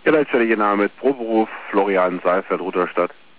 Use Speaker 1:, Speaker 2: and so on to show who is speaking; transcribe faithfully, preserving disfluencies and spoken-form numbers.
Speaker 1: Ja, Leitstelle, Ihr Name ist Proberuf, Florian Seifert, Rudolstadt.